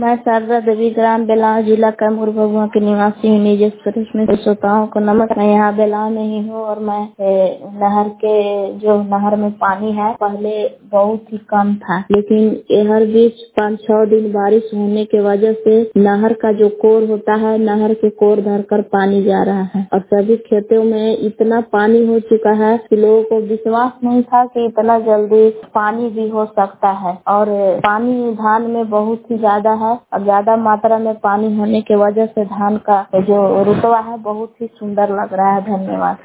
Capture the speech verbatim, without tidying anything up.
मैं शारदा देवी ग्राम बेलाव जिला कैमूर भगवा की निवासी हूँ। निजेश प्रदेश में श्रोताओं को नमस्कार। मैं यहाँ बेलाव में ही हूँ और मैं ए, नहर के जो नहर में पानी है पहले बहुत ही कम था, लेकिन ये हर बीच पाँच छह दिन बारिश होने के वजह से नहर का जो कोर होता है, नहर के कोर धर कर पानी जा रहा है और सभी खेतों में इतना पानी हो चुका है कि लोगों को विश्वास नहीं था कि इतना जल्दी पानी भी हो सकता है। और पानी धान में बहुत ही ज्यादा है और ज्यादा मात्रा में पानी होने की वजह से धान का जो रुतबा है बहुत ही सुंदर लग रहा है। धन्यवाद।